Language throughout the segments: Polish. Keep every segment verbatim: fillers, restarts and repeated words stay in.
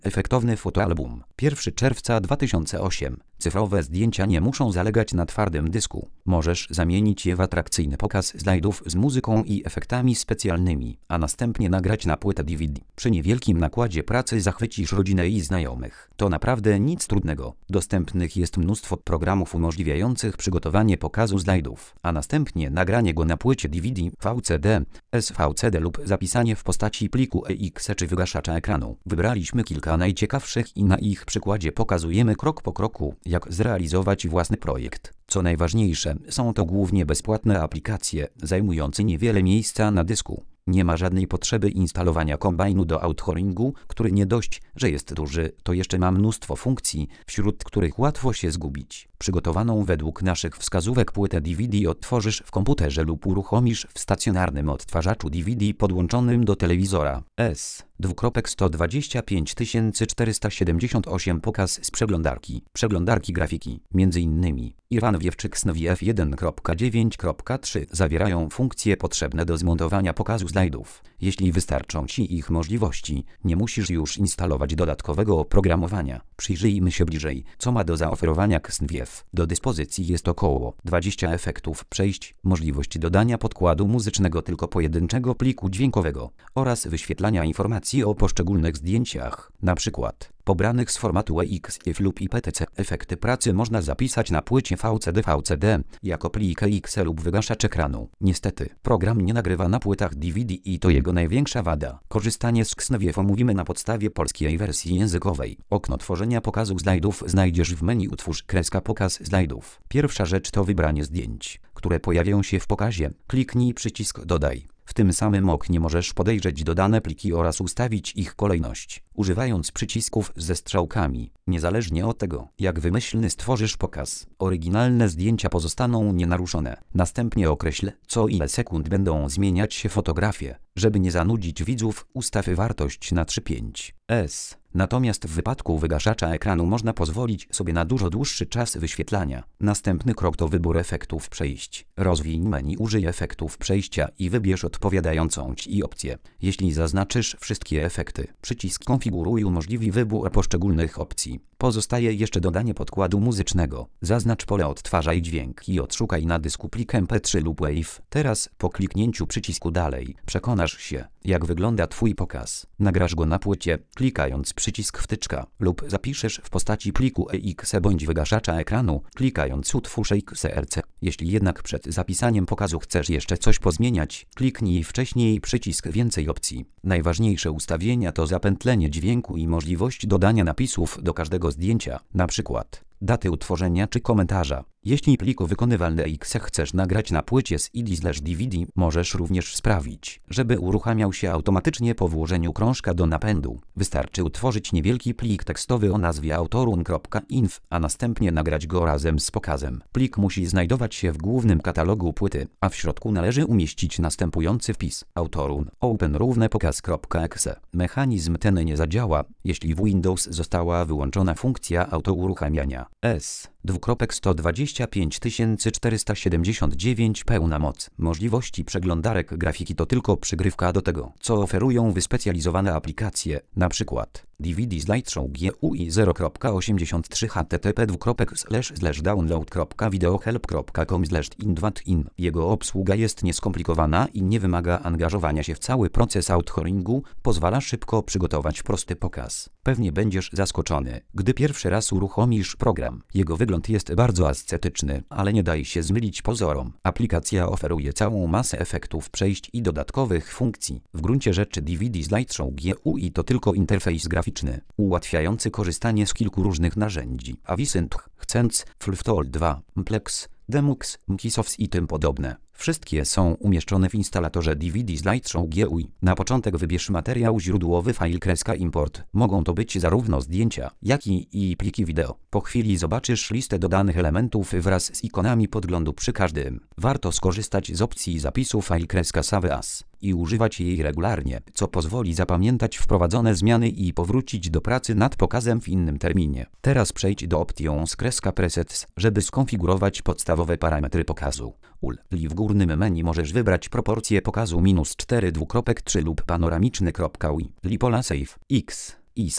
Efektowny fotoalbum. pierwszego czerwca dwa tysiące ósmego. Cyfrowe zdjęcia nie muszą zalegać na twardym dysku. Możesz zamienić je w atrakcyjny pokaz slajdów z muzyką i efektami specjalnymi, a następnie nagrać na płytę D V D. Przy niewielkim nakładzie pracy zachwycisz rodzinę i znajomych. To naprawdę nic trudnego. Dostępnych jest mnóstwo programów umożliwiających przygotowanie pokazu slajdów, a następnie nagranie go na płycie D V D, V C D, S V C D lub zapisanie w postaci pliku E X czy wygaszacza ekranu. Wybraliśmy kilka najciekawszych i na ich przykładzie pokazujemy krok po kroku, jak zrealizować własny projekt. Co najważniejsze, są to głównie bezpłatne aplikacje, zajmujące niewiele miejsca na dysku. Nie ma żadnej potrzeby instalowania kombajnu do authoringu, który nie dość, że jest duży, to jeszcze ma mnóstwo funkcji, wśród których łatwo się zgubić. Przygotowaną według naszych wskazówek płytę D V D odtworzysz w komputerze lub uruchomisz w stacjonarnym odtwarzaczu D V D podłączonym do telewizora. S. sto dwadzieścia pięć tysięcy czterysta siedemdziesiąt osiem pokaz z przeglądarki. Przeglądarki grafiki, między innymi Iwan Wiewczyk S N V F jeden kropka dziewięć kropka trzy zawierają funkcje potrzebne do zmontowania pokazu slajdów. Jeśli wystarczą Ci ich możliwości, nie musisz już instalować dodatkowego oprogramowania. Przyjrzyjmy się bliżej, co ma do zaoferowania X N V F. Do dyspozycji jest około dwadzieścia efektów przejść, możliwość dodania podkładu muzycznego tylko pojedynczego pliku dźwiękowego oraz wyświetlania informacji o poszczególnych zdjęciach, na przykład pobranych z formatu E X I F lub I P T C. Efekty pracy można zapisać na płycie V C D V C D jako plik E X lub wygaszacz ekranu. Niestety, program nie nagrywa na płytach D V D i to jego największa wada. Korzystanie z X N V F omówimy na podstawie polskiej wersji językowej. Okno tworzenia pokazu slajdów znajdziesz w menu Utwórz kreska pokaz slajdów. Pierwsza rzecz to wybranie zdjęć, które pojawią się w pokazie. Kliknij przycisk Dodaj. W tym samym oknie możesz podejrzeć dodane pliki oraz ustawić ich kolejność, używając przycisków ze strzałkami. Niezależnie od tego, jak wymyślny stworzysz pokaz, oryginalne zdjęcia pozostaną nienaruszone. Następnie określ, co ile sekund będą zmieniać się fotografie. Żeby nie zanudzić widzów, ustaw wartość na trzy pięć S. Natomiast w wypadku wygaszacza ekranu można pozwolić sobie na dużo dłuższy czas wyświetlania. Następny krok to wybór efektów przejść. Rozwiń menu Użyj efektów przejścia i wybierz odpowiadającą Ci opcję. Jeśli zaznaczysz wszystkie efekty, przycisk Konfiguruj umożliwi wybór poszczególnych opcji. Pozostaje jeszcze dodanie podkładu muzycznego. Zaznacz pole Odtwarzaj dźwięk i odszukaj na dysku plik M P trzy lub WAV. Teraz, po kliknięciu przycisku Dalej, przekonasz się, jak wygląda Twój pokaz. Nagrasz go na płycie, klikając przycisk wtyczka, lub zapiszesz w postaci pliku E X bądź wygaszacza ekranu, klikając Utwórz X R C. Jeśli jednak przed zapisaniem pokazu chcesz jeszcze coś pozmieniać, kliknij wcześniej przycisk Więcej opcji. Najważniejsze ustawienia to zapętlenie dźwięku i możliwość dodania napisów do każdego zdjęcia, na przykład daty utworzenia czy komentarza. Jeśli pliku wykonywalny E X chcesz nagrać na płycie z I D slash D V D, możesz również sprawić, żeby uruchamiał się automatycznie po włożeniu krążka do napędu. Wystarczy utworzyć niewielki plik tekstowy o nazwie autorun kropka inf, a następnie nagrać go razem z pokazem. Plik musi znajdować się w głównym katalogu płyty, a w środku należy umieścić następujący wpis: autorun open równe pokaz.exe. Mechanizm ten nie zadziała, jeśli w Windows została wyłączona funkcja autouruchamiania. S. sto dwadzieścia pięć tysięcy czterysta siedemdziesiąt dziewięć Pełna moc. Możliwości przeglądarek grafiki to tylko przygrywka do tego, co oferują wyspecjalizowane aplikacje, na przykład D V D Slideshow G U I zero kropka osiemdziesiąt trzy H T T P dwukropek slash slash download kropka videohelp kropka com slash in. Jego obsługa jest nieskomplikowana i nie wymaga angażowania się w cały proces authoringu, pozwala szybko przygotować prosty pokaz. Pewnie będziesz zaskoczony, gdy pierwszy raz uruchomisz program. Jego wygląd jest bardzo ascetyczny, ale nie daj się zmylić pozorom. Aplikacja oferuje całą masę efektów przejść i dodatkowych funkcji. W gruncie rzeczy D V D Slideshow G U I to tylko interfejs graficzny, ułatwiający korzystanie z kilku różnych narzędzi. Avisynth, Xense, Fluftool dwa, Mplex, Demux, Mkisoft i tym podobne. Wszystkie są umieszczone w instalatorze D V D Slideshow G U I. Na początek wybierz materiał źródłowy file kreska import. Mogą to być zarówno zdjęcia, jak i, i pliki wideo. Po chwili zobaczysz listę dodanych elementów wraz z ikonami podglądu przy każdym. Warto skorzystać z opcji zapisu file kreska save as i używać jej regularnie, co pozwoli zapamiętać wprowadzone zmiany i powrócić do pracy nad pokazem w innym terminie. Teraz przejdź do Options kreska presets, żeby skonfigurować podstawowe parametry pokazu. U L I w górnym menu możesz wybrać proporcje pokazu minus cztery dwukropek trzy lub panoramiczny.ui. Lipola Save, X, i Save.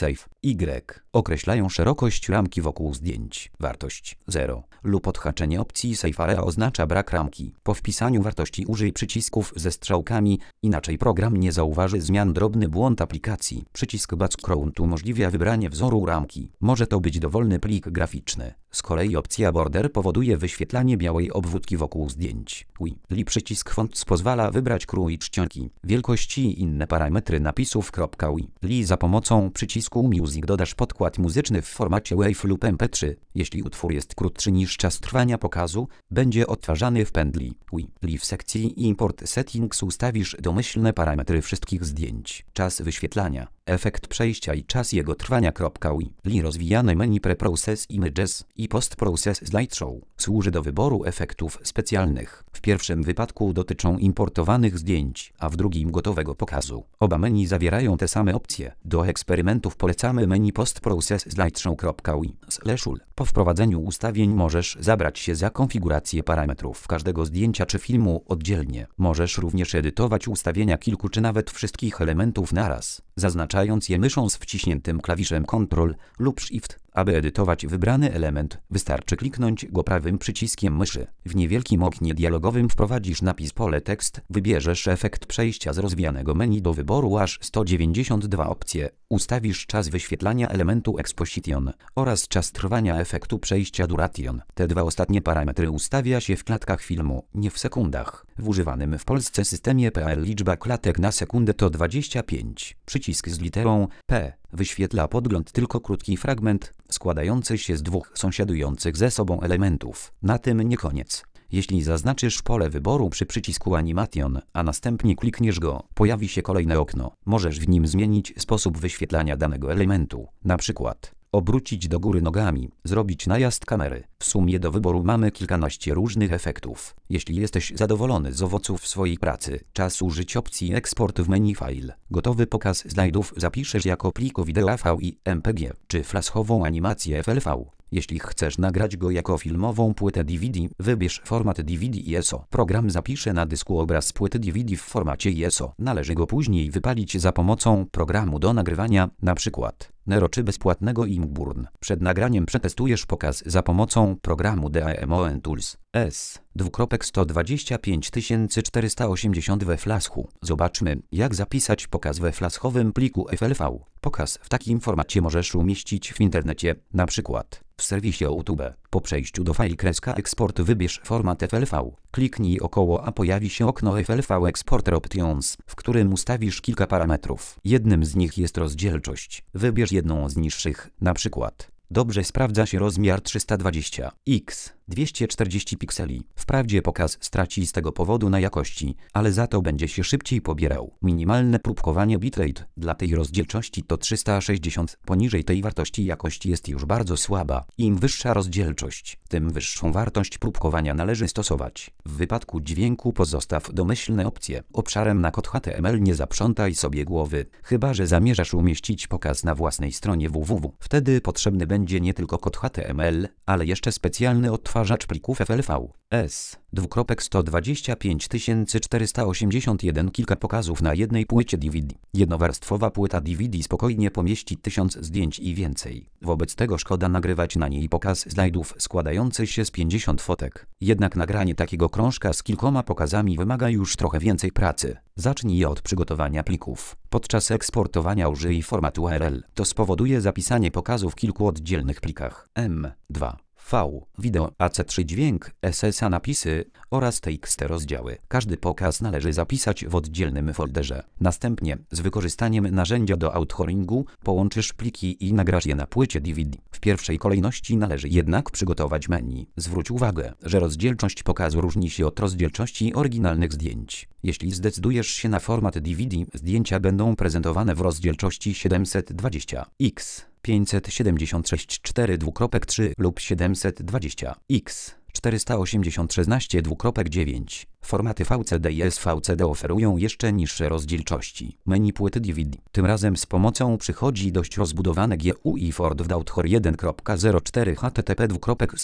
Y. Określają szerokość ramki wokół zdjęć. Wartość zero lub odhaczenie opcji Save Area oznacza brak ramki. Po wpisaniu wartości użyj przycisków ze strzałkami, inaczej program nie zauważy zmian. Drobny błąd aplikacji. Przycisk Background umożliwia wybranie wzoru ramki. Może to być dowolny plik graficzny. Z kolei opcja Border powoduje wyświetlanie białej obwódki wokół zdjęć. Wi. Przycisk Fonts pozwala wybrać krój czcionki, wielkości i inne parametry napisów. Wi. Za pomocą przycisku Music dodasz podkład muzyczny w formacie WAV lub M P trzy. Jeśli utwór jest krótszy niż czas trwania pokazu, będzie odtwarzany w pętli. Wi. W sekcji Import Settings ustawisz domyślne parametry wszystkich zdjęć, czas wyświetlania, efekt przejścia i czas jego trwania. Wi. Rozwijane menu Pre-Process Images i Post-Process Slideshow służy do wyboru efektów specjalnych. W pierwszym wypadku dotyczą importowanych zdjęć, a w drugim gotowego pokazu. Oba menu zawierają te same opcje. Do eksperymentów polecamy menu Post-Process Slideshow. Wi. Po wprowadzeniu ustawień możesz zabrać się za konfigurację parametrów każdego zdjęcia czy filmu oddzielnie. Możesz również edytować ustawienia kilku czy nawet wszystkich elementów naraz, zaznaczając je myszą z wciśniętym klawiszem Ctrl lub Shift. Aby edytować wybrany element, wystarczy kliknąć go prawym przyciskiem myszy. W niewielkim oknie dialogowym wprowadzisz napis pole tekst, wybierzesz efekt przejścia z rozwijanego menu do wyboru aż sto dziewięćdziesiąt dwa opcje, ustawisz czas wyświetlania elementu Exposition oraz czas trwania efektu przejścia Duration. Te dwa ostatnie parametry ustawia się w klatkach filmu, nie w sekundach. W używanym w Polsce systemie P L liczba klatek na sekundę to dwadzieścia pięć. Przycisk z literą P wyświetla podgląd tylko krótki fragment, składający się z dwóch sąsiadujących ze sobą elementów. Na tym nie koniec. Jeśli zaznaczysz pole wyboru przy przycisku Animation, a następnie klikniesz go, pojawi się kolejne okno. Możesz w nim zmienić sposób wyświetlania danego elementu. Na przykład obrócić do góry nogami, zrobić najazd kamery. W sumie do wyboru mamy kilkanaście różnych efektów. Jeśli jesteś zadowolony z owoców swojej pracy, czas użyć opcji Export w menu File. Gotowy pokaz slajdów zapiszesz jako plik wideo A V i M P G, czy flashową animację F L V. Jeśli chcesz nagrać go jako filmową płytę D V D, wybierz format D V D I S O. Program zapisze na dysku obraz płyty D V D w formacie I S O. Należy go później wypalić za pomocą programu do nagrywania, np. Nero czy bezpłatnego Inkburn. Przed nagraniem przetestujesz pokaz za pomocą programu D A M O N Tools. S. sto dwadzieścia pięć tysięcy czterysta osiemdziesiąt we flashu. Zobaczmy, jak zapisać pokaz we flashowym pliku F L V. Pokaz w takim formacie możesz umieścić w internecie, na przykład w serwisie YouTube. Po przejściu do file kreska eksport wybierz format F L V. Kliknij około, a pojawi się okno F L V Exporter Options, w którym ustawisz kilka parametrów. Jednym z nich jest rozdzielczość. Wybierz jedną z niższych, na przykład. Dobrze sprawdza się rozmiar trzysta dwadzieścia pikseli, dwieście czterdzieści pikseli. Wprawdzie pokaz straci z tego powodu na jakości, ale za to będzie się szybciej pobierał. Minimalne próbkowanie bitrate dla tej rozdzielczości to trzysta sześćdziesiąt. Poniżej tej wartości jakość jest już bardzo słaba. Im wyższa rozdzielczość, tym wyższą wartość próbkowania należy stosować. W wypadku dźwięku pozostaw domyślne opcje. Obszarem na kod H T M L nie zaprzątaj sobie głowy, chyba że zamierzasz umieścić pokaz na własnej stronie www. Wtedy potrzebny będzie nie tylko kod H T M L, ale jeszcze specjalny odtwarzacz plików F L V. S. sto dwadzieścia pięć tysięcy czterysta osiemdziesiąt jeden. Kilka pokazów na jednej płycie D V D. Jednowarstwowa płyta D V D spokojnie pomieści tysiąc zdjęć i więcej. Wobec tego szkoda nagrywać na niej pokaz slajdów składający się z pięćdziesięciu fotek. Jednak nagranie takiego krążka z kilkoma pokazami wymaga już trochę więcej pracy. Zacznij od przygotowania plików. Podczas eksportowania użyj formatu U R L. To spowoduje zapisanie pokazu w kilku oddzielnych plikach. M dwa. V, wideo, A C trzy dźwięk, S S A napisy oraz T X T rozdziały. Każdy pokaz należy zapisać w oddzielnym folderze. Następnie, z wykorzystaniem narzędzia do authoringu, połączysz pliki i nagrasz je na płycie D V D. W pierwszej kolejności należy jednak przygotować menu. Zwróć uwagę, że rozdzielczość pokazu różni się od rozdzielczości oryginalnych zdjęć. Jeśli zdecydujesz się na format D V D, zdjęcia będą prezentowane w rozdzielczości siedemset dwadzieścia pikseli. pięćset siedemdziesiąt sześć cztery trzy lub siedemset dwadzieścia pikseli czterysta osiemdziesiąt szesnaście dziewięć. Formaty V C D i S V C D oferują jeszcze niższe rozdzielczości. Menu płyty D V D. Tym razem z pomocą przychodzi dość rozbudowane G U I Ford w Author jeden kropka zero cztery h t t p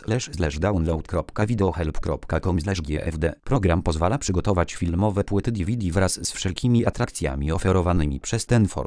download kropka videohelp kropka com slash g f d. Program pozwala przygotować filmowe płyty D V D wraz z wszelkimi atrakcjami oferowanymi przez ten format.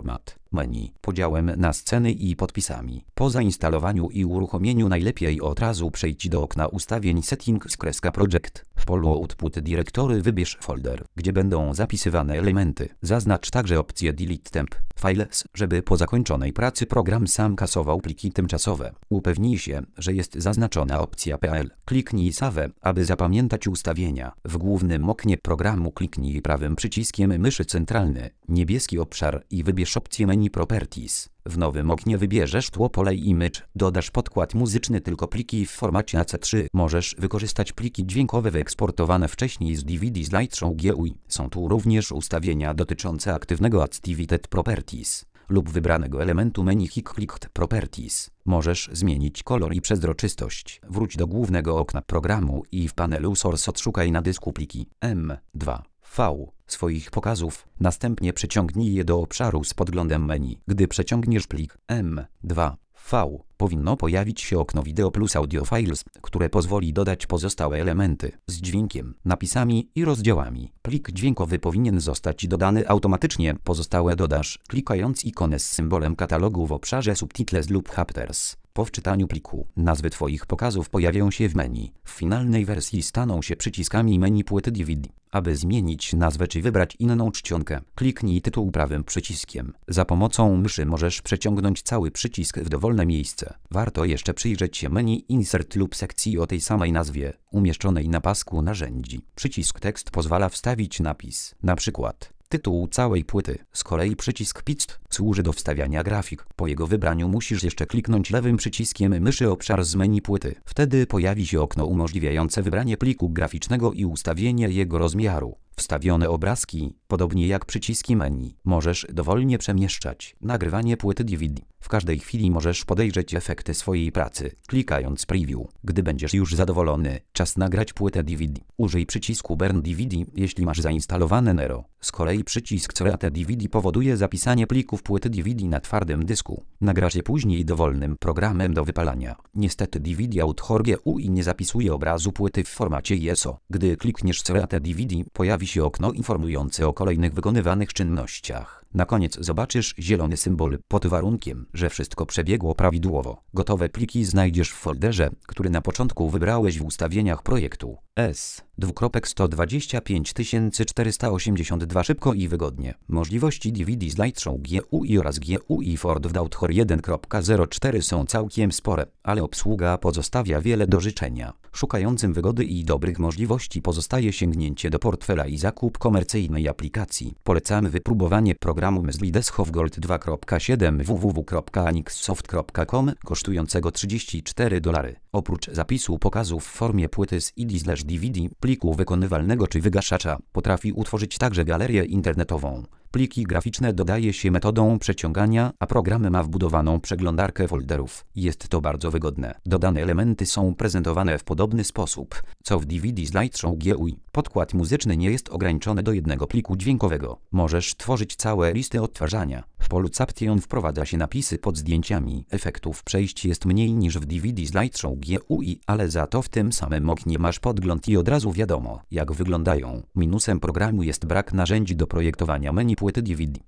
Menu. Podziałem na sceny i podpisami. Po zainstalowaniu i uruchomieniu najlepiej od razu przejdź do okna ustawień Settings Project. W polu Output Directory wybierz folder, gdzie będą zapisywane elementy. Zaznacz także opcję Delete Temp Files, żeby po zakończonej pracy program sam kasował pliki tymczasowe. Upewnij się, że jest zaznaczona opcja P L. Kliknij Save, aby zapamiętać ustawienia. W głównym oknie programu kliknij prawym przyciskiem myszy centralny, niebieski obszar i wybierz opcję Menu Properties. W nowym oknie wybierzesz tło pole Image, dodasz podkład muzyczny tylko pliki w formacie A C trzy. Możesz wykorzystać pliki dźwiękowe wyeksportowane wcześniej z D V D Slideshow G U I. Są tu również ustawienia dotyczące aktywnego Activated Properties lub wybranego elementu menu Clicked Properties. Możesz zmienić kolor i przezroczystość. Wróć do głównego okna programu i w panelu Source odszukaj na dysku pliki M dwa V swoich pokazów, następnie przeciągnij je do obszaru z podglądem menu. Gdy przeciągniesz plik M dwa V, powinno pojawić się okno Video plus Audio Files, które pozwoli dodać pozostałe elementy z dźwiękiem, napisami i rozdziałami. Plik dźwiękowy powinien zostać dodany automatycznie, pozostałe dodasz, klikając ikonę z symbolem katalogu w obszarze Subtitles lub Chapters. Po wczytaniu pliku, nazwy Twoich pokazów pojawią się w menu. W finalnej wersji staną się przyciskami menu płyty D V D. Aby zmienić nazwę czy wybrać inną czcionkę, kliknij tytuł prawym przyciskiem. Za pomocą myszy możesz przeciągnąć cały przycisk w dowolne miejsce. Warto jeszcze przyjrzeć się menu Insert lub sekcji o tej samej nazwie, umieszczonej na pasku narzędzi. Przycisk tekst pozwala wstawić napis, na przykład tytuł całej płyty. Z kolei przycisk Picture służy do wstawiania grafik. Po jego wybraniu musisz jeszcze kliknąć lewym przyciskiem myszy obszar z menu płyty. Wtedy pojawi się okno umożliwiające wybranie pliku graficznego i ustawienie jego rozmiaru. Wstawione obrazki, podobnie jak przyciski menu, możesz dowolnie przemieszczać. Nagrywanie płyty D V D. W każdej chwili możesz podejrzeć efekty swojej pracy, klikając Preview. Gdy będziesz już zadowolony, czas nagrać płytę D V D. Użyj przycisku Burn D V D, jeśli masz zainstalowane Nero. Z kolei przycisk Create D V D powoduje zapisanie plików płyty D V D na twardym dysku. Nagrasz je później dowolnym programem do wypalania. Niestety D V D Author G U I nie zapisuje obrazu płyty w formacie I S O. Gdy klikniesz Create D V D, pojawi się okno informujące o kolejnych wykonywanych czynnościach. Na koniec zobaczysz zielony symbol pod warunkiem, że wszystko przebiegło prawidłowo. Gotowe pliki znajdziesz w folderze, który na początku wybrałeś w ustawieniach projektu. S sto dwadzieścia pięć czterysta osiemdziesiąt dwa szybko i wygodnie. Możliwości D V D Slideshow G U I oraz G U I Ford w Author jeden kropka zero cztery są całkiem spore, ale obsługa pozostawia wiele do życzenia. Szukającym wygody i dobrych możliwości pozostaje sięgnięcie do portfela i zakup komercyjnej aplikacji. Polecamy wypróbowanie programu Mesli Desktop Gold dwa kropka siedem w w w kropka anixsoft kropka com kosztującego trzydzieści cztery dolary. Oprócz zapisu pokazów w formie płyty z I D slash D V D, pliku wykonywalnego czy wygaszacza, potrafi utworzyć także galerię internetową. Pliki graficzne dodaje się metodą przeciągania, a program ma wbudowaną przeglądarkę folderów. Jest to bardzo wygodne. Dodane elementy są prezentowane w podobny sposób, co w D V D Slideshow G U I. Podkład muzyczny nie jest ograniczony do jednego pliku dźwiękowego. Możesz tworzyć całe listy odtwarzania. W polu Caption wprowadza się napisy pod zdjęciami. Efektów przejść jest mniej niż w D V D Slideshow G U I, ale za to w tym samym oknie masz podgląd i od razu wiadomo, jak wyglądają. Minusem programu jest brak narzędzi do projektowania menu płyty D V D.